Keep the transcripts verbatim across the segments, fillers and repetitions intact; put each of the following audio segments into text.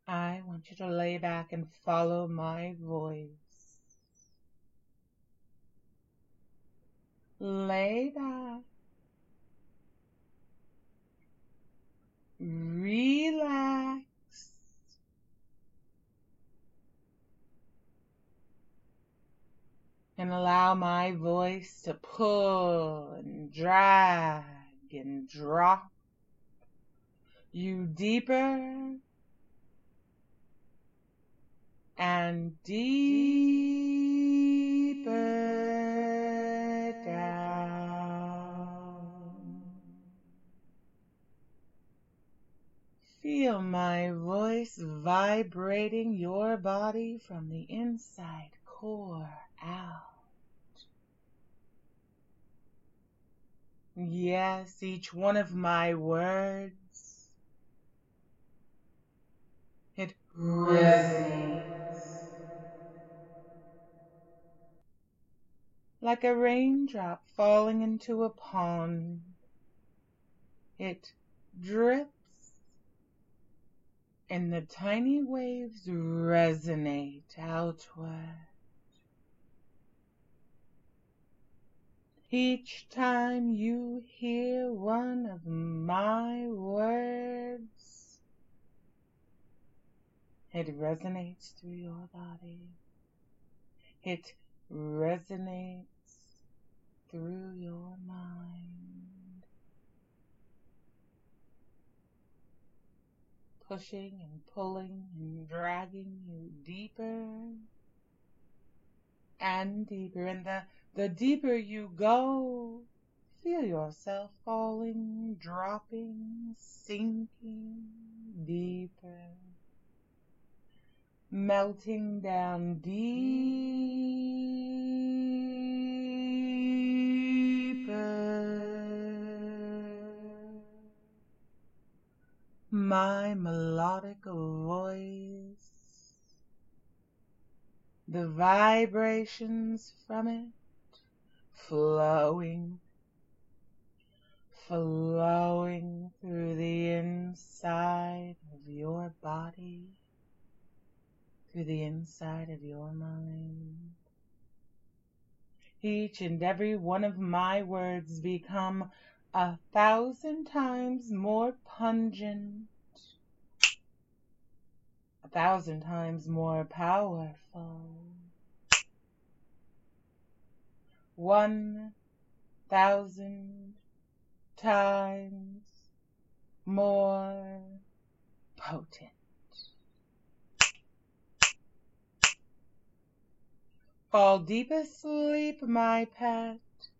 I want you to lay back and follow my voice. Lay back. Relax. And allow my voice to pull and drag and drop you deeper and deeper down. Feel my voice vibrating your body from the inside core out. Yes, each one of my words, it resonates like a raindrop falling into a pond. It drips and the tiny waves resonate outward. Each time you hear one of my words, it resonates through your body. It resonates through your mind, pushing and pulling and dragging you deeper and deeper. And the, the deeper you go, feel yourself falling, dropping, sinking deeper, melting down deeper. My melodic voice, the vibrations from it flowing, flowing through the inside of your body, through the inside of your mind. Each and every one of my words become a thousand times more pungent, a thousand times more powerful, one thousand times more potent. Fall deep asleep, my pet.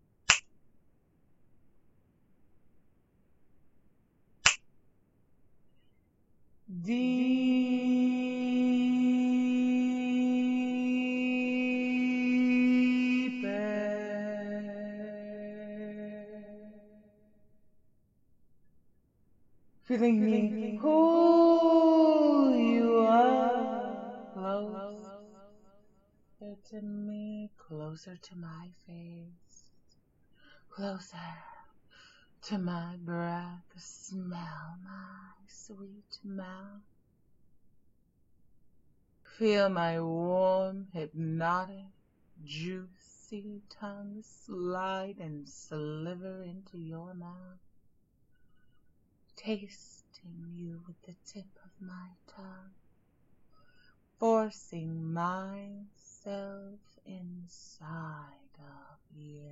Deeper. Feeling me pull you up closer to me, closer to my face, closer to my breath, smell my sweet mouth. Feel my warm, hypnotic, juicy tongue slide and sliver into your mouth, tasting you with the tip of my tongue, forcing myself inside of you.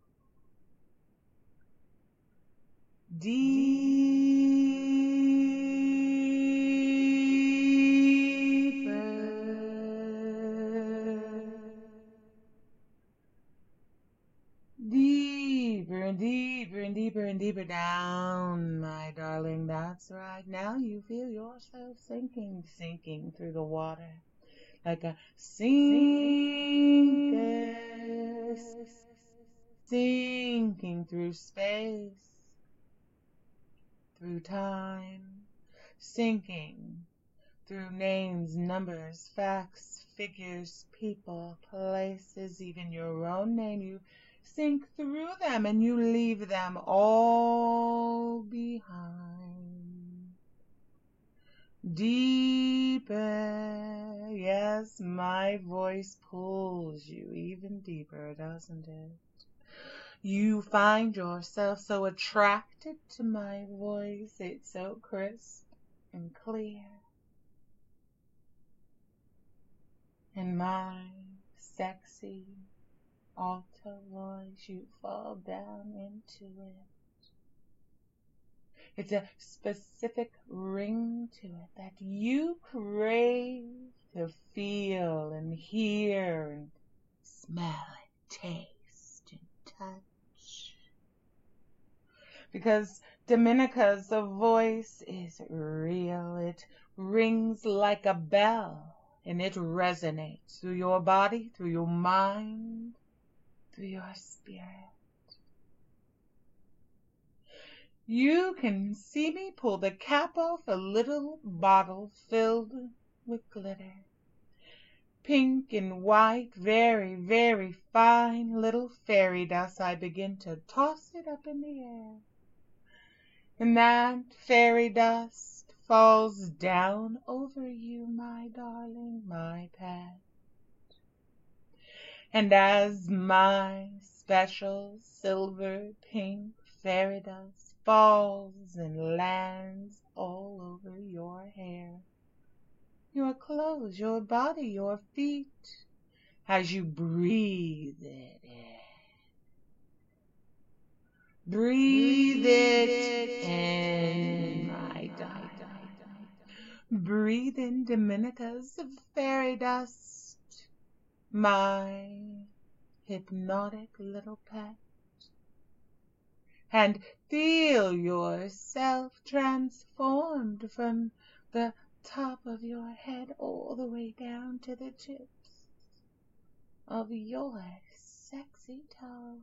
Deeper, deeper and deeper and deeper and deeper down, my darling. That's right. Now you feel yourself sinking, sinking through the water like a sinker, sinking through space, through time, sinking through names, numbers, facts, figures, people, places, even your own name. You sink through them and you leave them all behind. Deeper as my voice pulls you even deeper, doesn't it? You find yourself so attracted to my voice, it's so crisp and clear. And my sexy alto voice, you fall down into it. It's a specific ring to it that you crave to feel and hear and smell and taste and touch. Because Dominica's voice is real. It rings like a bell, and it resonates through your body, through your mind, through your spirit. You can see me pull the cap off a little bottle filled with glitter. Pink and white, very, very fine little fairy dust. I begin to toss it up in the air. And that fairy dust falls down over you, my darling, my pet. And as my special silver pink fairy dust falls and lands all over your hair, your clothes, your body, your feet, as you breathe it in. Breathe it in, my darling. Breathe in Dominica's fairy dust, my hypnotic little pet. And feel yourself transformed from the top of your head all the way down to the tips of your sexy toes.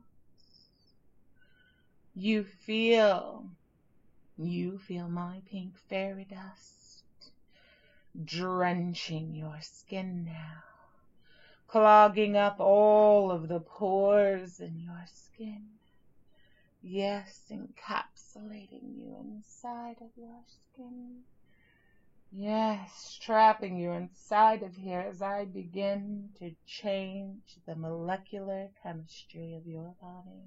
You feel, you feel my pink fairy dust drenching your skin now, clogging up all of the pores in your skin. Yes, encapsulating you inside of your skin. Yes, trapping you inside of here as I begin to change the molecular chemistry of your body.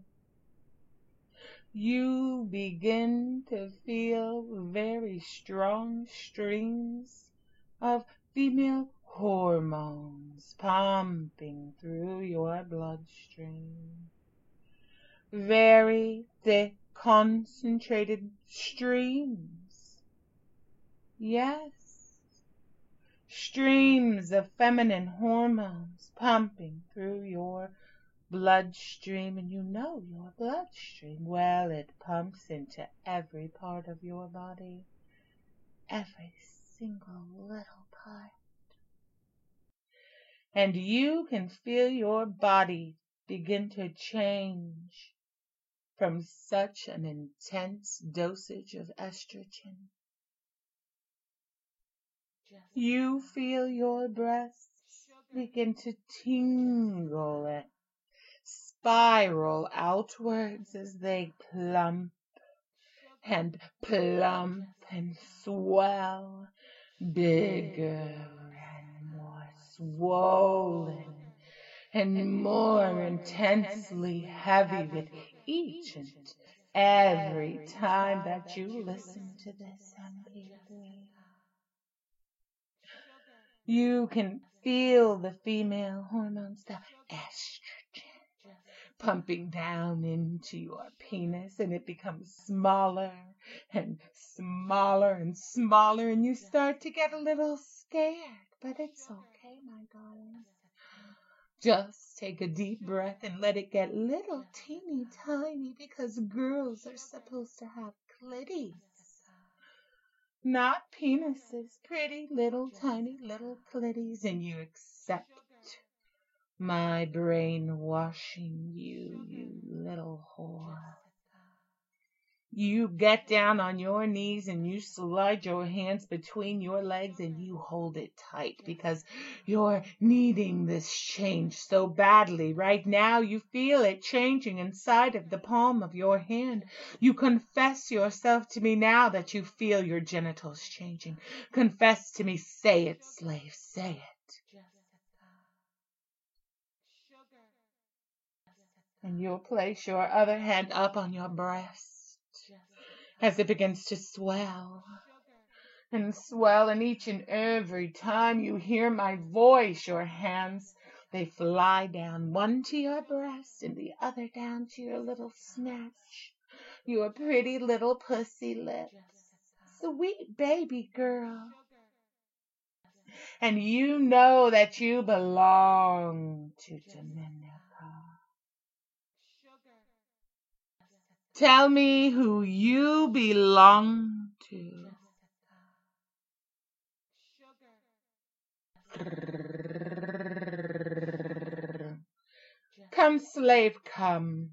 You begin to feel very strong streams of female hormones pumping through your bloodstream. Very thick, concentrated streams. Yes, streams of feminine hormones pumping through your bloodstream. And you know your bloodstream, well, it pumps into every part of your body, every single little part. And you can feel your body begin to change from such an intense dosage of estrogen. You feel your breasts begin to tingle and spiral outwards as they plump and plump and swell, bigger and more swollen and more intensely heavy with each and every time that you listen to this M P three. You can feel the female hormones, the estrogen, pumping down into your penis, and it becomes smaller and smaller and smaller, and you start to get a little scared, but it's okay, my darling. Just take a deep breath and let it get little teeny tiny, because girls are supposed to have clitties, not penises, pretty little tiny little clitties. And you accept my brainwashing you, you little whore. You get down on your knees and you slide your hands between your legs and you hold it tight, because you're needing this change so badly. Right now you feel it changing inside of the palm of your hand. You confess yourself to me now that you feel your genitals changing. Confess to me. Say it, slave, say it. And you'll place your other hand up on your breast as it begins to swell and swell. And each and every time you hear my voice, your hands, they fly down, one to your breast and the other down to your little snatch, your pretty little pussy lips. Sweet baby girl. And you know that you belong to Dominica. Tell me who you belong to. Come, slave, come.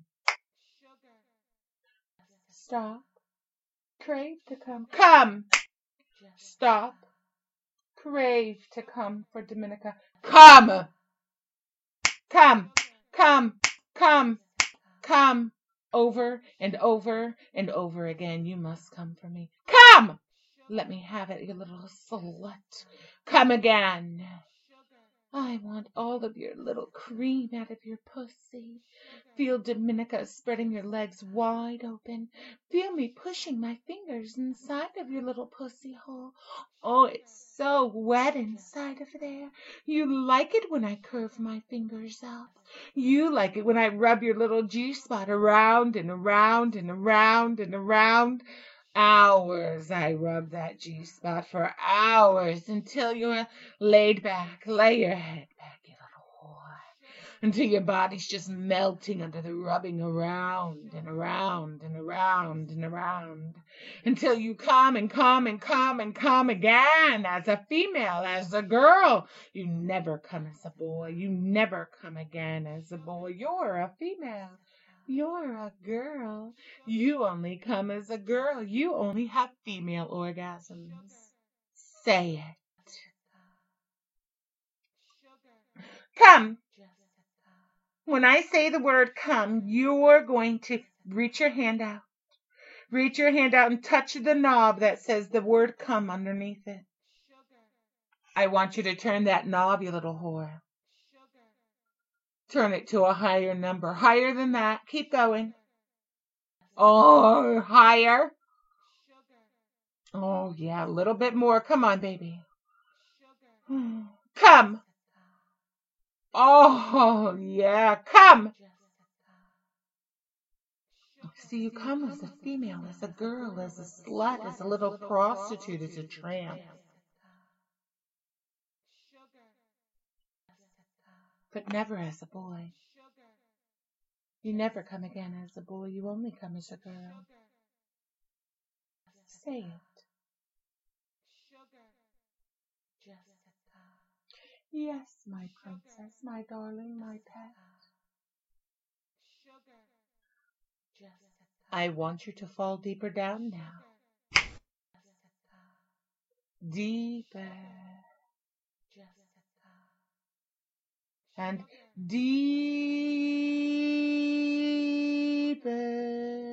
Stop. Crave to come. Come. Stop. Crave to come for Dominica. Come. Come. Come. Come. Come. Over and over and over again. You must come for me. Come. Let me have it, you little slut. Come again. I want all of your little cream out of your pussy. Feel Dominica spreading your legs wide open. Feel me pushing my fingers inside of your little pussy hole. Oh, it's so wet inside of there. You like it when I curve my fingers out. You like it when I rub your little G-spot around and around and around and around. Hours I rub that G-spot for hours until you're laid back. Lay your head back, you little whore, until your body's just melting under the rubbing around and around and around and around, until you come and come and come and come again as a female, as a girl. You never come as a boy. You never come again as a boy. You're a female. You're a girl. You only come as a girl. You only have female orgasms. Say it. Come. When I say the word come, you're going to reach your hand out. Reach your hand out and touch the knob that says the word come underneath it. I want you to turn that knob, you little whore. Turn it to a higher number. Higher than that. Keep going. Oh, higher. Oh, yeah, a little bit more. Come on, baby. Come. Oh, yeah, come. See, you come as a female, as a girl, as a slut, as a little prostitute, as a tramp. But never as a boy. You never come again as a boy. You only come as a girl. Say it. Yes, my princess, my darling, my pet. I want you to fall deeper down now. Deeper. And deeper.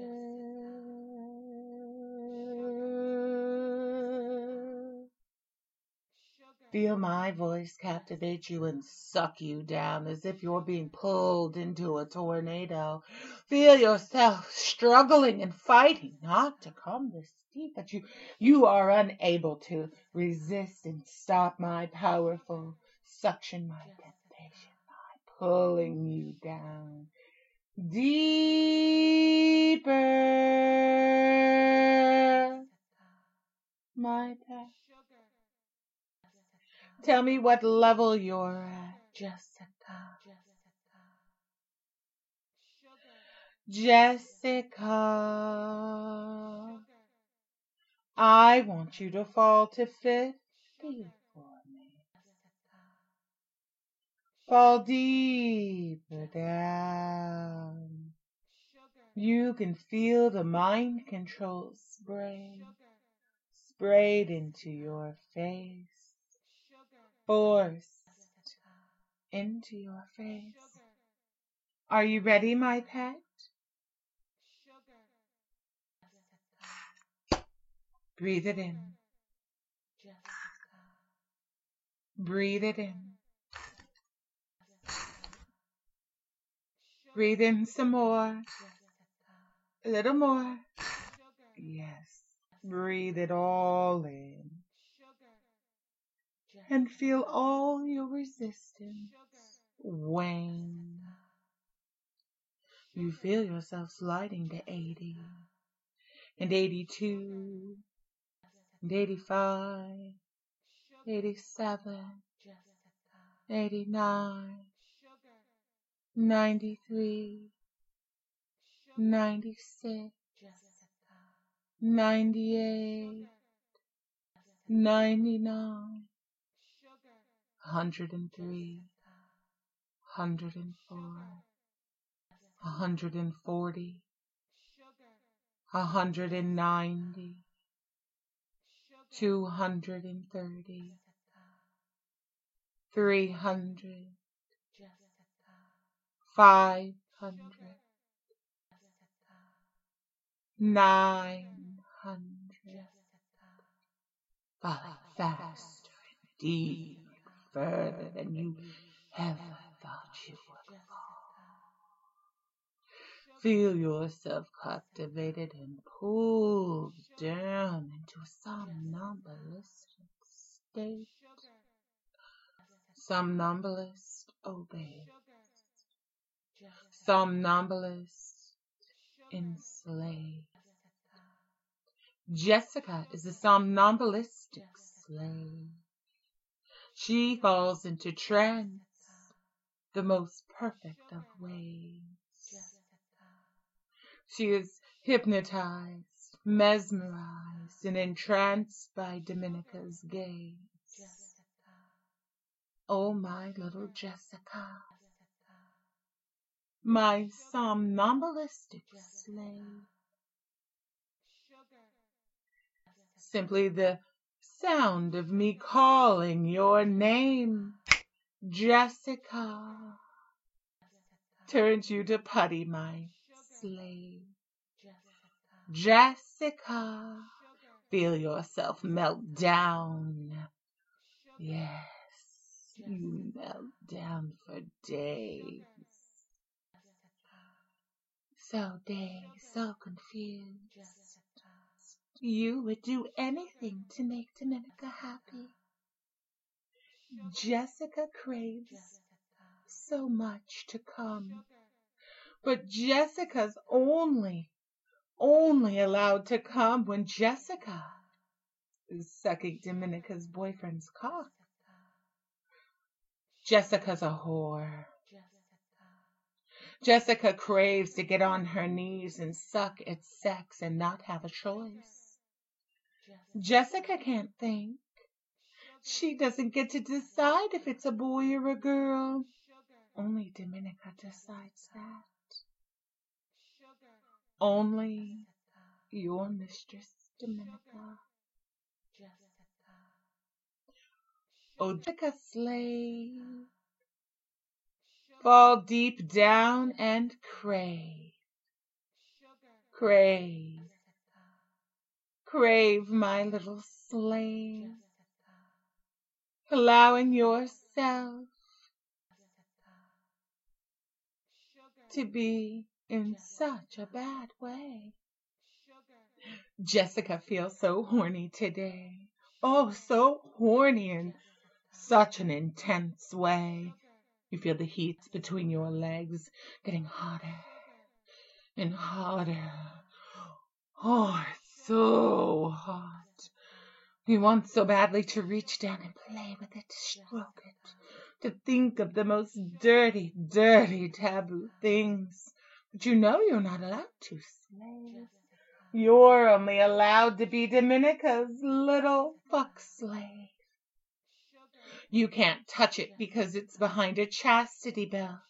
Feel my voice captivate you and suck you down as if you're being pulled into a tornado. Feel yourself struggling and fighting not to come this deep, but you, you are unable to resist and stop my powerful suction, my temptation, my pulling you down. Deeper, my pet. Tell me what level you're at, Jessica. Jessica. I want you to fall to fifty for me. Fall deeper down. You can feel the mind control spray sprayed into your face. Forced into your face. Are you ready, my pet? Breathe it in. Breathe it in. Breathe in some more. A little more. Yes. Breathe it all in. And feel all your resistance wane. You feel yourself sliding to eighty, and eighty-two, and eighty-five, eighty-seven, eighty-nine, ninety-three, ninety-six, ninety-eight, ninety-nine, one hundred three, one hundred four, one hundred forty, one hundred ninety, two hundred thirty, three hundred, five hundred, nine hundred, falling faster and deeper, further than you ever thought you would fall. Feel yourself captivated and pulled down into a somnambulistic state. Somnambulist obeys. Somnambulist enslaved. Jessica is a somnambulistic slave. She falls into trance, the most perfect of ways. She is hypnotized, mesmerized, and entranced by Dominica's gaze. Oh, my little Jessica, my somnambulistic slave. Simply the sound of me calling your name, Jessica, turns you to putty, my slave. Jessica, feel yourself melt down. Yes, you melt down for days. So dazed, so confused. You would do anything to make Dominica happy. Jessica craves so much to come, but Jessica's only, only allowed to come when Jessica is sucking Dominica's boyfriend's cock. Jessica's a whore. Jessica craves to get on her knees and suck its sex and not have a choice. Jessica can't think. She doesn't get to decide if it's a boy or a girl. Only Dominica decides that. Only your mistress, Dominica. Oh, Jessica slave, fall deep down and crave, crave, crave, my little slave, allowing yourself to be in such a bad way. Jessica feels so horny today. Oh, so horny in such an intense way. You feel the heat between your legs getting hotter and hotter. Oh, it's so hot. You want so badly to reach down and play with it, to stroke it, to think of the most dirty, dirty taboo things. But you know you're not allowed to, slave. You're only allowed to be Dominica's little fuck slave. You can't touch it because it's behind a chastity belt.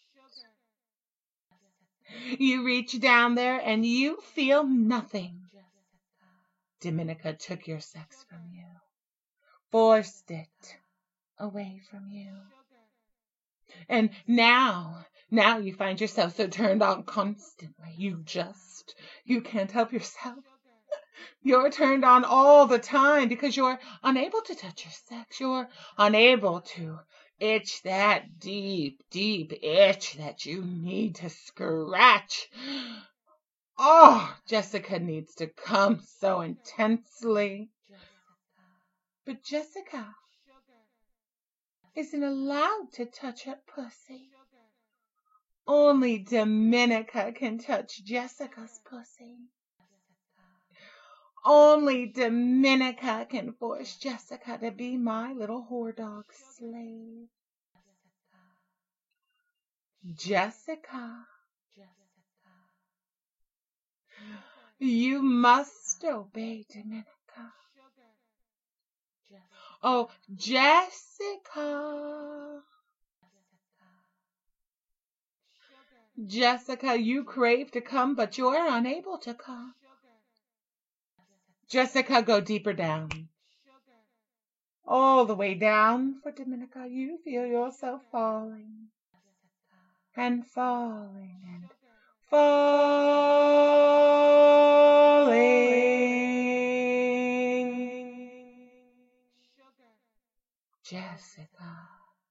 You reach down there and you feel nothing. Dominica took your sex from you, forced it away from you. And now, now you find yourself so turned on constantly. You just, you can't help yourself. You're turned on all the time because you're unable to touch your sex. You're unable to Itch that deep, deep itch that you need to scratch. Oh, Jessica needs to come so intensely. But Jessica isn't allowed to touch her pussy. Only Dominica can touch Jessica's pussy. Only Dominica can force Jessica to be my little whore dog slave. Jessica, you must obey Dominica. Oh, Jessica. Jessica, you crave to come, but you're unable to come. Jessica, go deeper down. All the way down, for Dominica, you feel yourself falling and falling and falling. Jessica.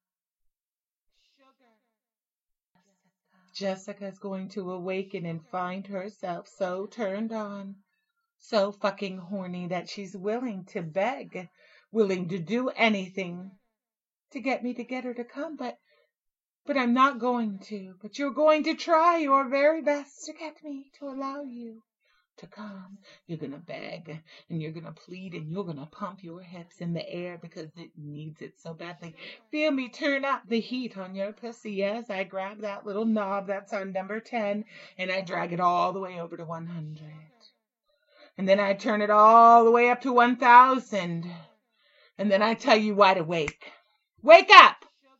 Jessica's going to awaken and find herself so turned on, so fucking horny that she's willing to beg, willing to do anything to get me to get her to come, but but I'm not going to. But you're going to try your very best to get me to allow you to come. You're going to beg and you're going to plead and you're going to pump your hips in the air because it needs it so badly. Feel me turn up the heat on your pussy. Yes, I grab that little knob that's on number ten and I drag it all the way over to one hundred. And then I turn it all the way up to one thousand. And then I tell you wide awake. Wake up!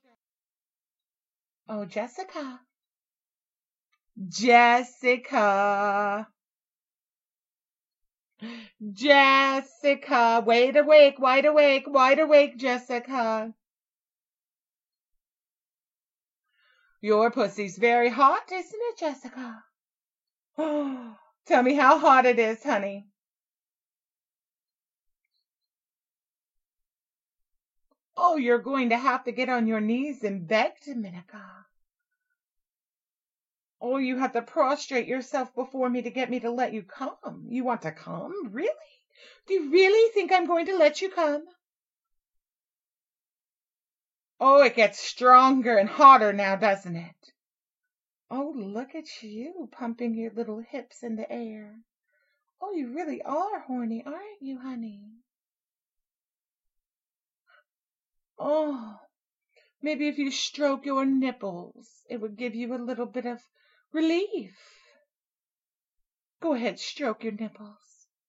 Oh, Jessica. Jessica. Jessica. Wide awake, wide awake, wide awake, Jessica. Your pussy's very hot, isn't it, Jessica? Oh, tell me how hot it is, honey. Oh, you're going to have to get on your knees and beg, Dominica. Oh, you have to prostrate yourself before me to get me to let you come. You want to come? Really? Do you really think I'm going to let you come? Oh, it gets stronger and hotter now, doesn't it? Oh, look at you pumping your little hips in the air. Oh, you really are horny, aren't you, honey? Oh, maybe if you stroke your nipples, it would give you a little bit of relief. Go ahead, stroke your nipples.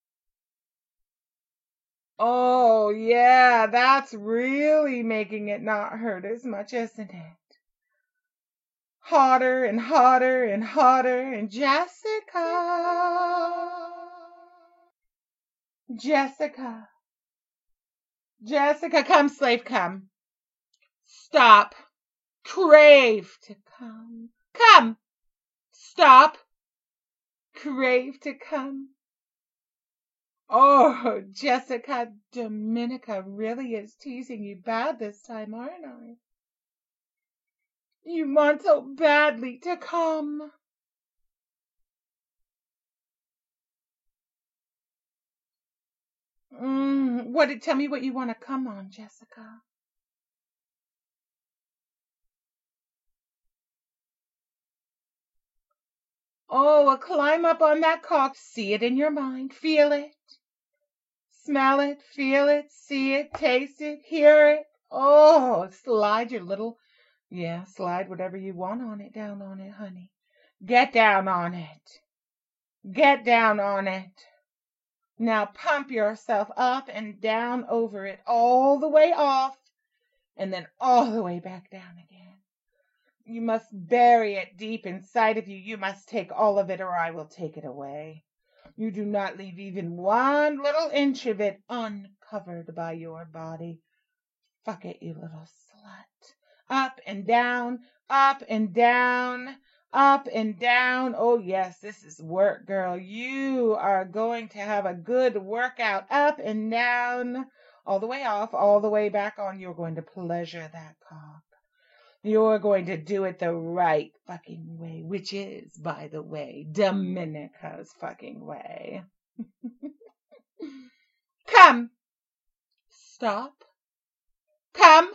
Oh, yeah, that's really making it not hurt as much, isn't it? Hotter and hotter and hotter and Jessica. Jessica. Jessica, come, slave, come. Stop. Crave to come. Come. Stop. Crave to come. Oh, Jessica, Dominica really is teasing you bad this time, aren't I? You want so badly to come. Mm, what? Tell me what you want to come on, Jessica. Oh, well, climb up on that cock. See it in your mind. Feel it. Smell it. Feel it. See it. Taste it. Hear it. Oh, slide your little, yeah, slide whatever you want on it, down on it, honey. Get down on it. Get down on it. Now pump yourself up and down over it, all the way off, and then all the way back down again. You must bury it deep inside of you. You must take all of it or I will take it away. You do not leave even one little inch of it uncovered by your body. Fuck it, you little slut. Up and down, up and down, up and down. Oh, yes, this is work, girl. You are going to have a good workout. Up and down, all the way off, all the way back on. You're going to pleasure that cock. You're going to do it the right fucking way, which is, by the way, Dominica's fucking way. Come. Stop. Come.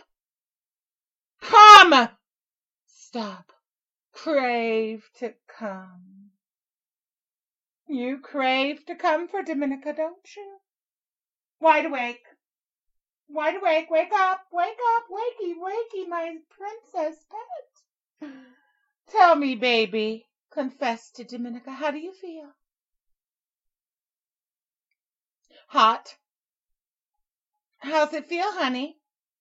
Come. Stop. Crave to come. You crave to come for Dominica, don't you? Wide awake. Wide awake. Wake up. Wake up. Wakey, wakey, my princess pet. Tell me, baby. Confess to Dominica. How do you feel? Hot. How's it feel, honey?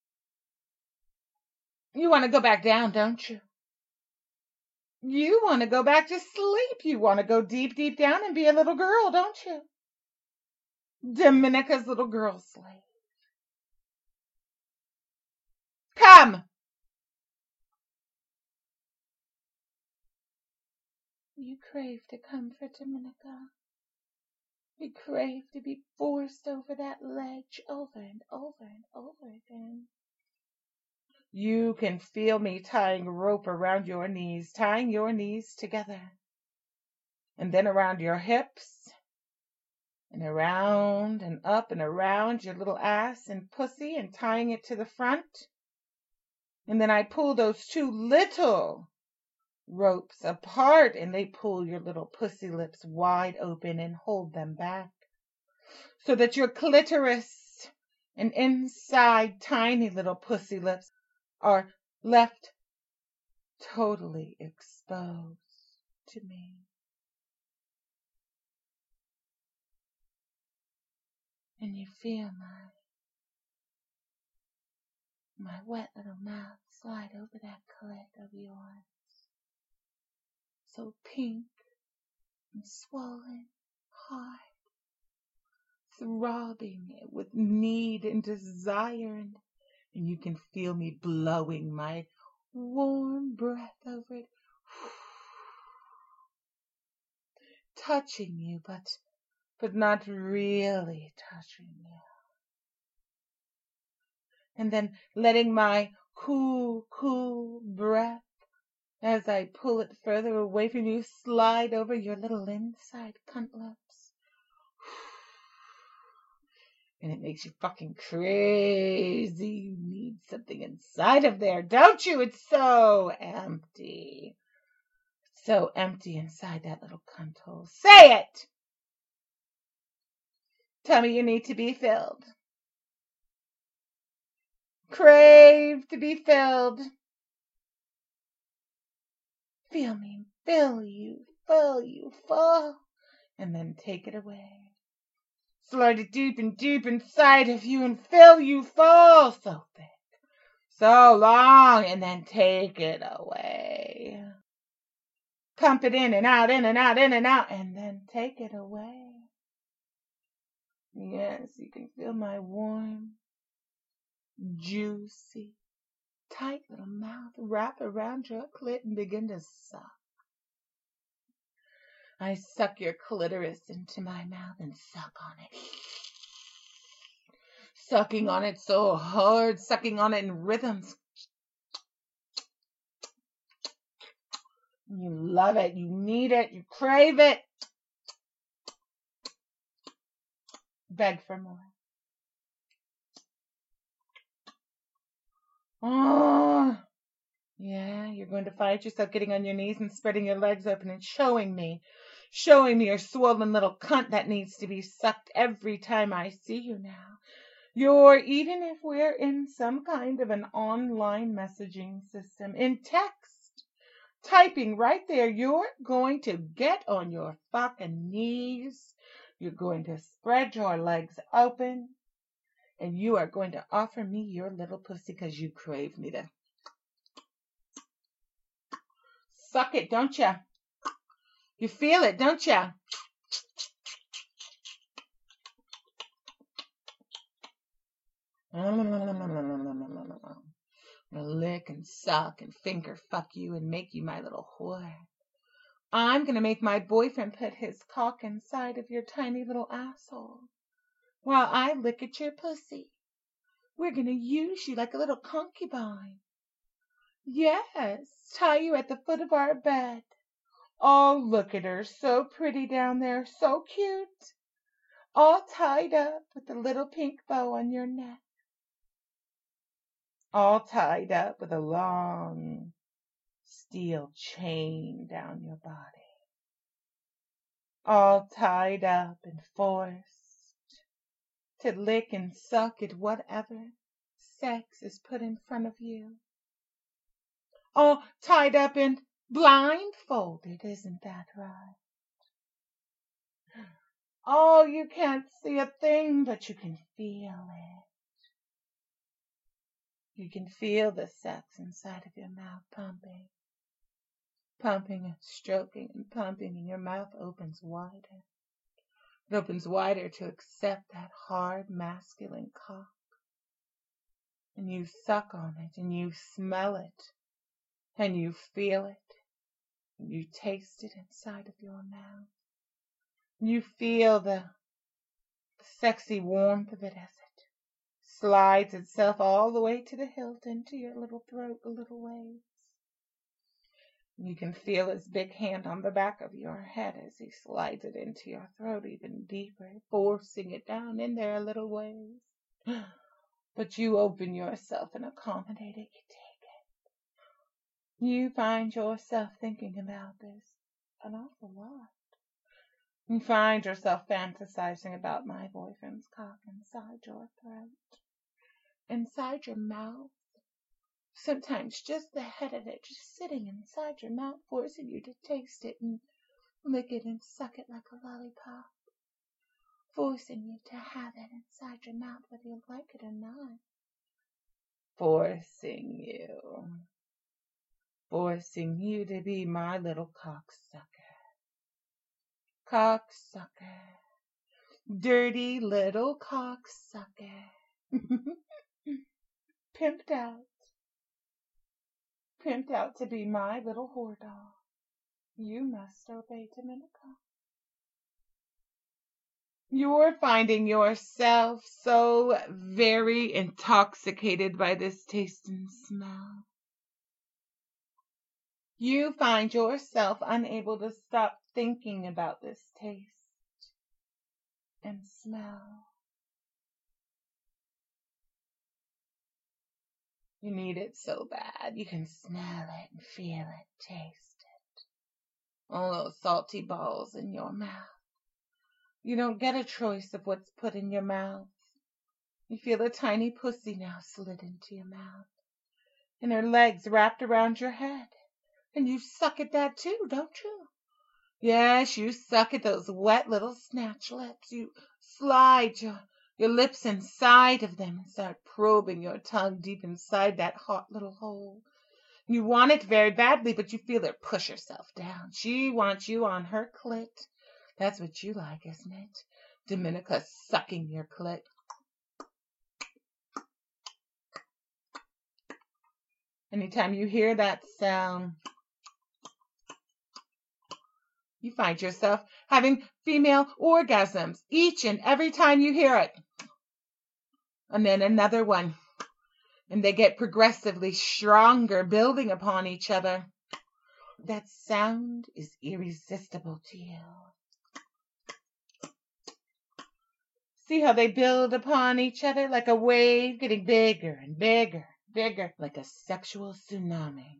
You want to go back down, don't you? You want to go back to sleep. You want to go deep, deep down and be a little girl, don't you? Dominica's little girl slave. Come. You crave to come for Dominica. You crave to be forced over that ledge over and over and over again. You can feel me tying rope around your knees, tying your knees together, and then around your hips, and around and up and around your little ass and pussy, and tying it to the front. And then I pull those two little ropes apart, and they pull your little pussy lips wide open and hold them back, so that your clitoris and inside tiny little pussy lips are left totally exposed to me. And you feel my, my wet little mouth slide over that clit of yours, so pink and swollen, hard, throbbing with need and desire, and, and you can feel me blowing my warm breath over it, touching you, but but not really touching you. And then letting my cool, cool breath, as I pull it further away from you, slide over your little inside cunt lips. And it makes you fucking crazy. You need something inside of there, don't you? It's so empty. So empty inside that little cunt hole. Say it! Tell me you need to be filled. Crave to be filled. Feel me, fill you, fill you, full, and then take it away. Slide it deep and deep inside of you and fill you full, so thick, so long, and then take it away. Pump it in and out, in and out, in and out, and then take it away. Yes, you can feel my warm, juicy, tight little mouth wrap around your clit and begin to suck. I suck your clitoris into my mouth and suck on it. Sucking on it so hard, sucking on it in rhythms. You love it, you need it, you crave it. Beg for more. Oh, yeah, you're going to find yourself getting on your knees and spreading your legs open and showing me, showing me your swollen little cunt that needs to be sucked every time I see you now. You're, even if we're in some kind of an online messaging system, in text, typing right there, you're going to get on your fucking knees. You're going to spread your legs open. And you are going to offer me your little pussy because you crave me to suck it, don't you? You feel it, don't you? Lick and suck and finger fuck you and make you my little whore. I'm going to make my boyfriend put his cock inside of your tiny little asshole while I lick at your pussy. We're going to use you like a little concubine. Yes, tie you at the foot of our bed. Oh, look at her, so pretty down there, so cute. All tied up with a little pink bow on your neck. All tied up with a long steel chain down your body. All tied up and forced to lick and suck at whatever sex is put in front of you. All tied up and blindfolded, isn't that right? Oh, you can't see a thing, but you can feel it. You can feel the sex inside of your mouth pumping, pumping and stroking and pumping, and your mouth opens wider. It opens wider to accept that hard masculine cock. And you suck on it, and you smell it, and you feel it, and you taste it inside of your mouth. And you feel the sexy warmth of it as it slides itself all the way to the hilt into your little throat a little ways. You can feel his big hand on the back of your head as he slides it into your throat even deeper, forcing it down in there a little ways. But you open yourself and accommodate it. You take it. You find yourself thinking about this an awful lot. You find yourself fantasizing about my boyfriend's cock inside your throat, inside your mouth. Sometimes just the head of it just sitting inside your mouth, forcing you to taste it and lick it and suck it like a lollipop, forcing you to have it inside your mouth whether you like it or not, forcing you, forcing you to be my little cocksucker, cocksucker, dirty little cocksucker, pimped out. Pimped out to be my little whore dog. You must obey Dominica. You're finding yourself so very intoxicated by this taste and smell. You find yourself unable to stop thinking about this taste and smell. You need it so bad. You can smell it and feel it, taste it. All those salty balls in your mouth. You don't get a choice of what's put in your mouth. You feel a tiny pussy now slid into your mouth, and her legs wrapped around your head. And you suck at that too, don't you? Yes, you suck at those wet little snatch lips. You slide your, your lips inside of them and start probing your tongue deep inside that hot little hole. You want it very badly, but you feel her push herself down. She wants you on her clit. That's what you like, isn't it? Dominica sucking your clit. Anytime you hear that sound, you find yourself having female orgasms each and every time you hear it. And then another one. And they get progressively stronger, building upon each other. That sound is irresistible to you. See how they build upon each other like a wave, getting bigger and bigger, bigger, like a sexual tsunami.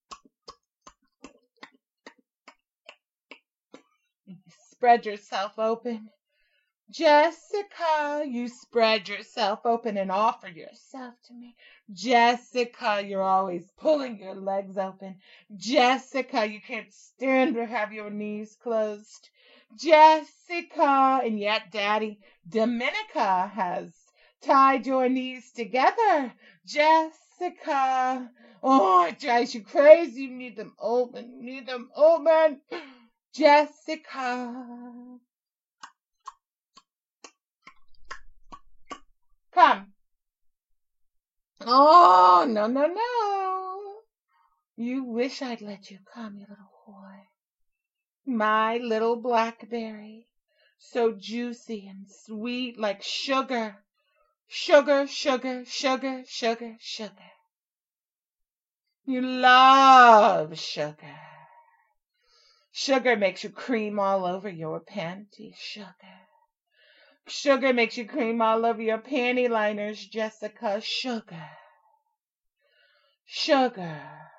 You spread yourself open. Jessica, you spread yourself open and offer yourself to me. Jessica, you're always pulling your legs open. Jessica, you can't stand to have your knees closed. Jessica, and yet Daddy, Dominica has tied your knees together. Jessica, oh, it drives you crazy. You need them open. You need them open. Jessica. Come. Oh, no, no, no. You wish I'd let you come, you little whore. My little blackberry, so juicy and sweet like sugar. Sugar, sugar, sugar, sugar, sugar. You love sugar. Sugar makes you cream all over your panties, sugar. Sugar makes you cream all over your panty liners, Jessica. Sugar. Sugar.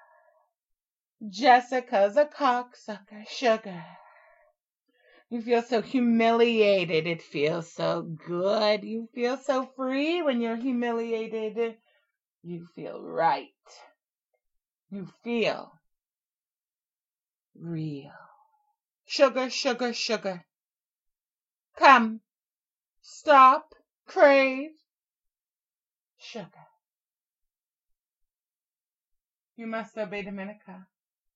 Jessica's a cocksucker. Sugar. You feel so humiliated. It feels so good. You feel so free when you're humiliated. You feel right. You feel real. Sugar, sugar, sugar. Come. Stop. Crave. Sugar. You must obey Dominica.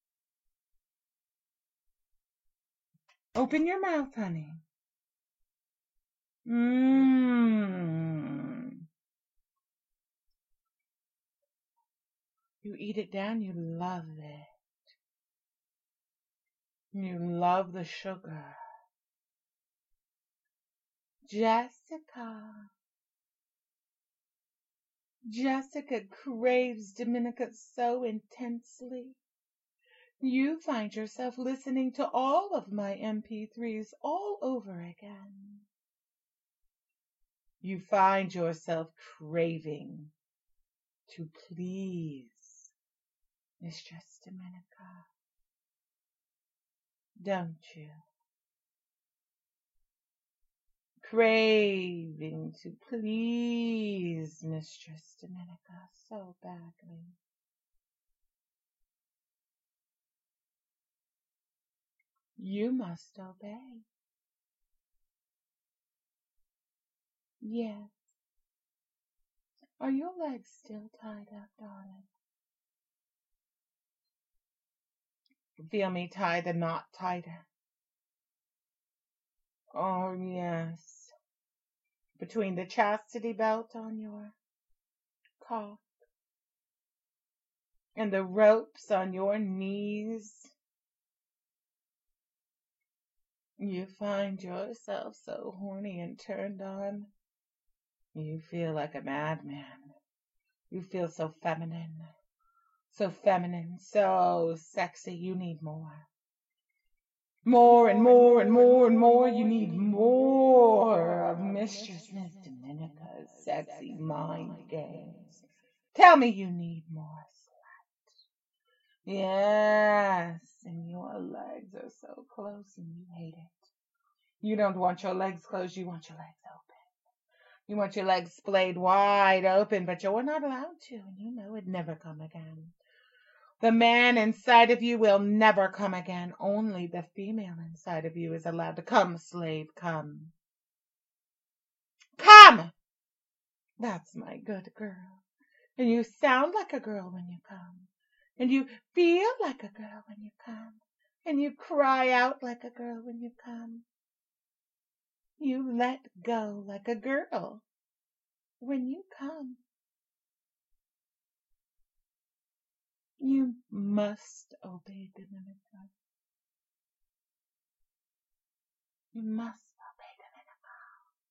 Open your mouth, honey. Mmm. You eat it down, you love it. You love the sugar. Jessica. Jessica craves Dominica so intensely. You find yourself listening to all of my M P threes all over again. You find yourself craving to please Mistress Dominica. Don't you? Craving to please Mistress Dominica so badly. You must obey. Yes. Are your legs still tied up, darling? Feel me tie the knot tighter. Oh, yes. Between the chastity belt on your cock and the ropes on your knees, you find yourself so horny and turned on. You feel like a madman. You feel so feminine. So feminine, so sexy. You need more. More and more and more and more. You need more of Mistress Miss Dominica's sexy mind games. Tell me you need more, slut. Yes, and your legs are so close and you hate it. You don't want your legs closed, you want your legs open. You want your legs splayed wide open, but you're not allowed to, and you know it'd never come again. The man inside of you will never come again. Only the female inside of you is allowed to come, slave, come. Come! That's my good girl. And you sound like a girl when you come. And you feel like a girl when you come. And you cry out like a girl when you come. You let go like a girl when you come. You must obey Dominica. You must obey Dominica.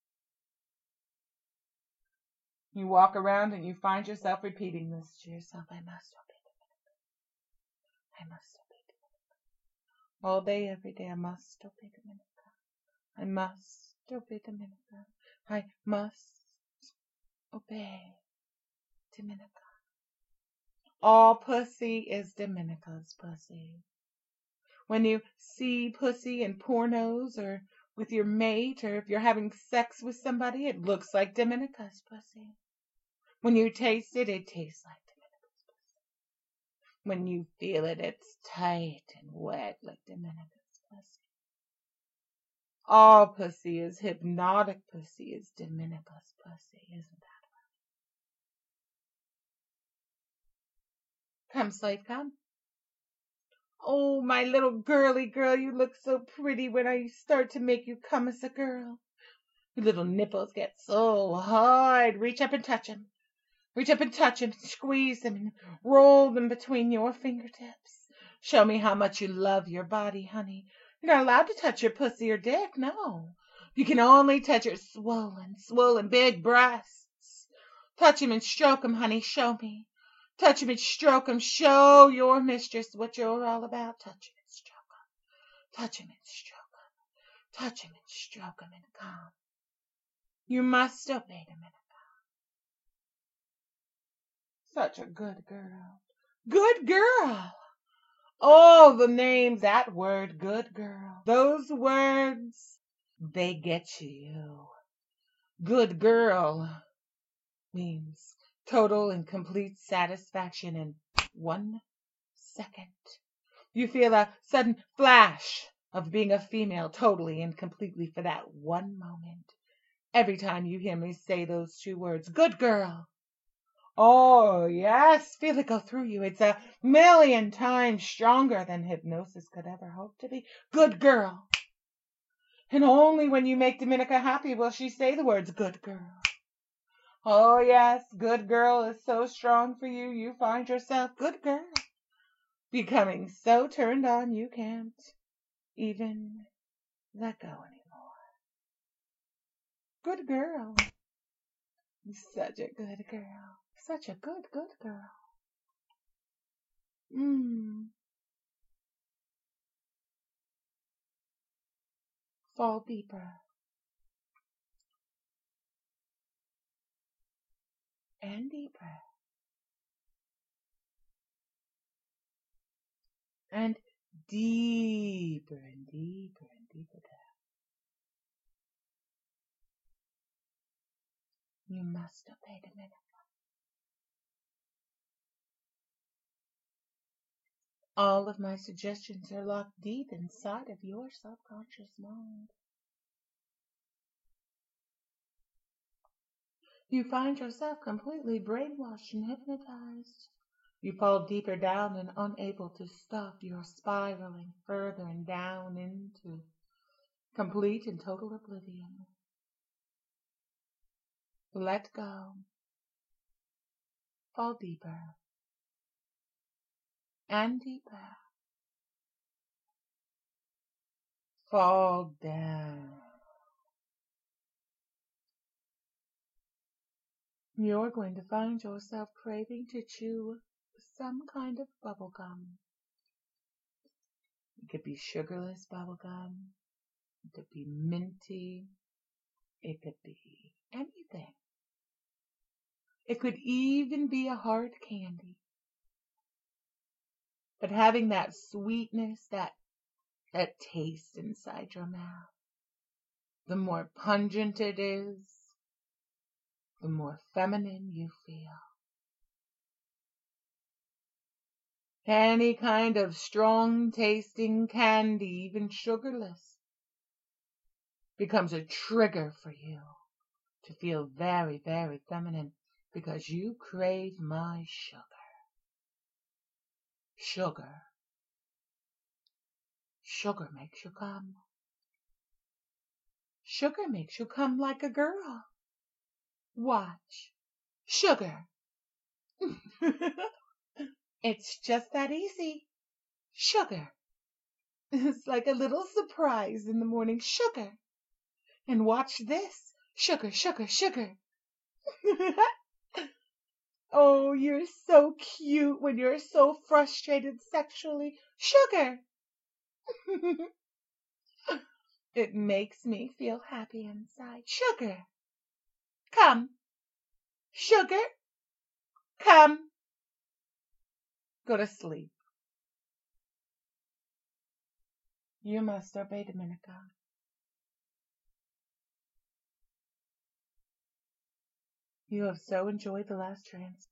You walk around and you find yourself repeating this to yourself. I must obey Dominica. I must obey Dominica. All day, every day, I must obey Dominica. I must obey Dominica. I must obey Dominica. All pussy is Dominica's pussy. When you see pussy in pornos or with your mate, or if you're having sex with somebody, it looks like Dominica's pussy. When you taste it, it tastes like Dominica's pussy. When you feel it, it's tight and wet like Dominica's pussy. All pussy is hypnotic pussy is Dominica's pussy, isn't that right? Come, slave, come. Oh, my little girly girl, you look so pretty when I start to make you come as a girl. Your little nipples get so hard. Reach up and touch them. Reach up and touch them, squeeze them, and roll them between your fingertips. Show me how much you love your body, honey. You're not allowed to touch your pussy or dick, no. You can only touch your swollen, swollen big breasts. Touch them and stroke them, honey. Show me. Touch him and stroke him. Show your mistress what you're all about. Touch him and stroke him. Touch him and stroke him. Touch him and stroke him and calm. You must obey the Dominica. Such a good girl. Good girl. Oh, the name, that word, good girl. Those words, they get you. Good girl means total and complete satisfaction in one second. You feel a sudden flash of being a female totally and completely for that one moment. Every time you hear me say those two words, good girl. Oh, yes, feel it go through you. It's a million times stronger than hypnosis could ever hope to be. Good girl. And only when you make Dominica happy will she say the words, good girl. Oh, yes, good girl is so strong for you, you find yourself, good girl, becoming so turned on you can't even let go anymore. Good girl. Such a good girl. Such a good, good girl. Mmm. Fall deeper. And deeper. And deeper and deeper and deeper down. You must obey the Dominica. All of my suggestions are locked deep inside of your subconscious mind. You find yourself completely brainwashed and hypnotized. You fall deeper down and unable to stop. You're spiraling further and down into complete and total oblivion. Let go. Fall deeper. And deeper. Fall down. You're going to find yourself craving to chew some kind of bubble gum. It could be sugarless bubble gum. It could be minty. It could be anything. It could even be a hard candy. But having that sweetness, that, that taste inside your mouth, the more pungent it is, the more feminine you feel. Any kind of strong tasting candy, even sugarless, becomes a trigger for you to feel very, very feminine because you crave my sugar. Sugar. Sugar makes you come. Sugar makes you come like a girl. Watch. Sugar. It's just that easy. Sugar. It's like a little surprise in the morning. Sugar. And watch this. Sugar, sugar, sugar. Oh, you're so cute when you're so frustrated sexually. Sugar. It makes me feel happy inside. Sugar. Come. Sugar. Come. Go to sleep. You must obey Dominica. You have so enjoyed the last trance.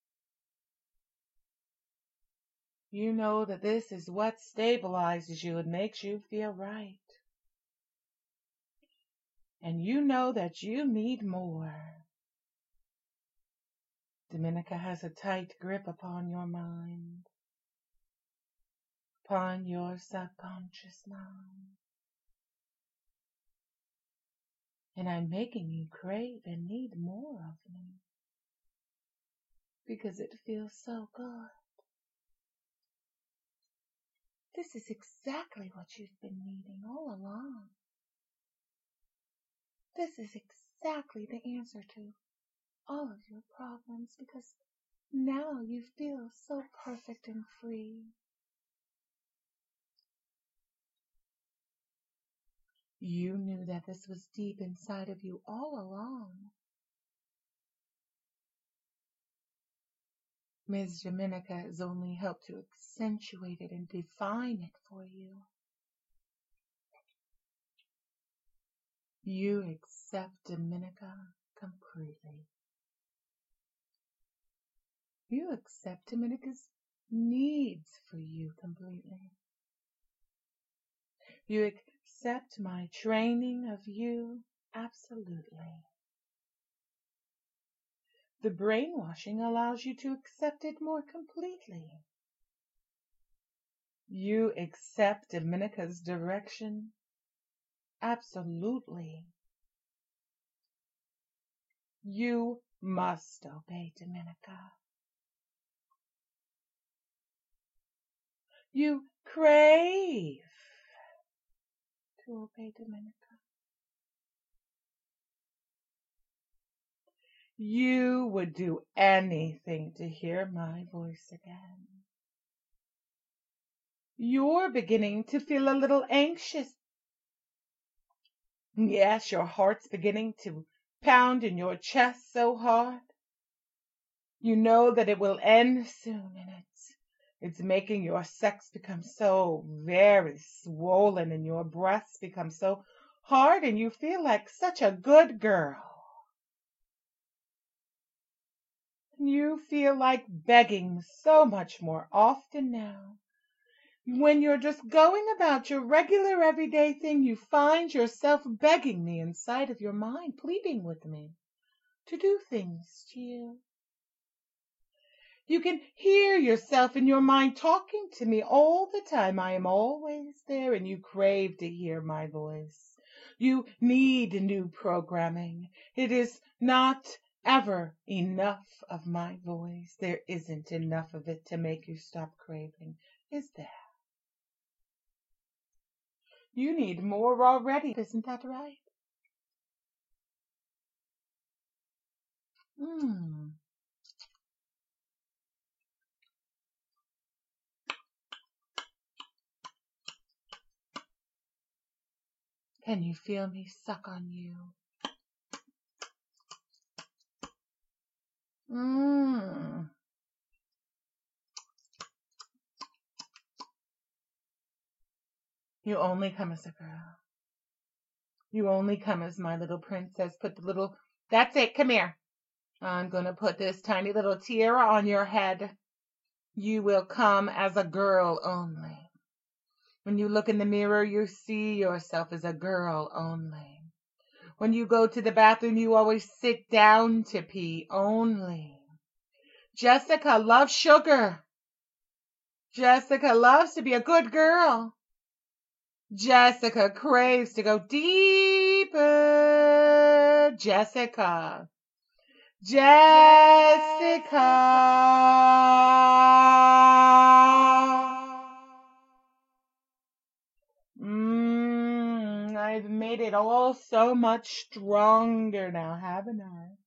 You know that this is what stabilizes you and makes you feel right. And you know that you need more. Dominica has a tight grip upon your mind, upon your subconscious mind. And I'm making you crave and need more of me because it feels so good. This is exactly what you've been needing all along. This is exactly the answer to all of your problems because Now you feel so perfect and free. You knew that this was deep inside of you all along. Miz Dominica has only helped to accentuate it and define it for you. You accept Dominica completely. You accept Dominica's needs for you completely. You accept my training of you absolutely. The brainwashing allows you to accept it more completely. You accept Dominica's direction absolutely. You must obey Dominica. You crave to obey Dominica. You would do anything to hear my voice again. You're beginning to feel a little anxious. Yes, your heart's beginning to pound in your chest so hard. You know that it will end soon, and it's, it's making your sex become so very swollen and your breasts become so hard and you feel like such a good girl. You feel like begging so much more often now. When you're just going about your regular everyday thing, you find yourself begging me inside of your mind, pleading with me to do things to you. You can hear yourself in your mind talking to me all the time. I am always there, and you crave to hear my voice. You need new programming. It is not ever enough of my voice. There isn't enough of it to make you stop craving, is there? You need more already, isn't that right? Hmm. Can you feel me suck on you? Mmm. You only come as a girl. You only come as my little princess. Put the little, that's it, come here. I'm going to put this tiny little tiara on your head. You will come as a girl only. When you look in the mirror, you see yourself as a girl only. When you go to the bathroom, you always sit down to pee only. Jessica loves sugar. Jessica loves to be a good girl. Jessica craves to go deeper. Jessica. Jessica. Mmm, I've made it all so much stronger now, haven't I?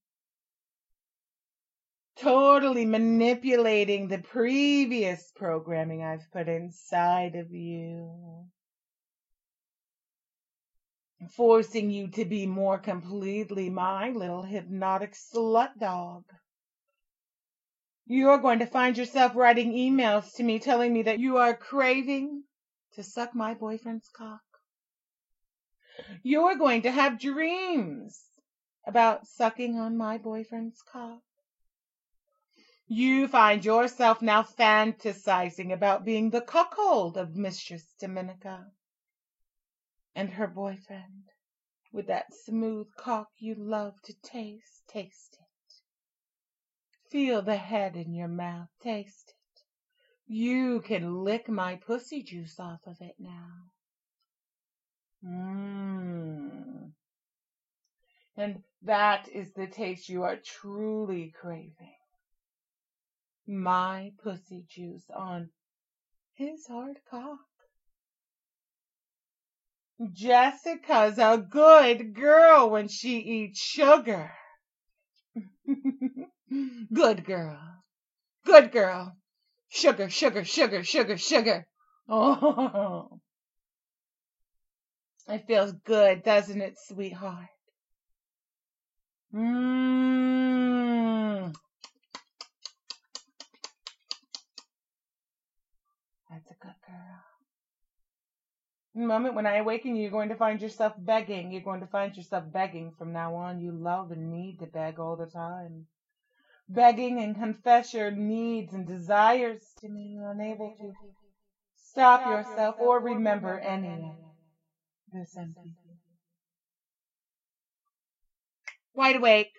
Totally manipulating the previous programming I've put inside of you. Forcing you to be more completely my little hypnotic slut dog. You're going to find yourself writing emails to me telling me that you are craving to suck my boyfriend's cock. You're going to have dreams about sucking on my boyfriend's cock. You find yourself now fantasizing about being the cuckold of Mistress Dominica and her boyfriend with that smooth cock you love to taste. Taste it. Feel the head in your mouth. Taste it. You can lick my pussy juice off of it now. Mmm. And that is the taste you are truly craving. My pussy juice on his hard cock. Jessica's a good girl when she eats sugar. Good girl. Good girl. Sugar, sugar, sugar, sugar, sugar. Oh, it feels good, doesn't it, sweetheart? Mmm. That's a good girl. The moment when I awaken you, you're going to find yourself begging. You're going to find yourself begging from now on. You love and need to beg all the time. Begging and confess your needs and desires to me. You're unable to stop yourself or remember any of this empty. Wide awake.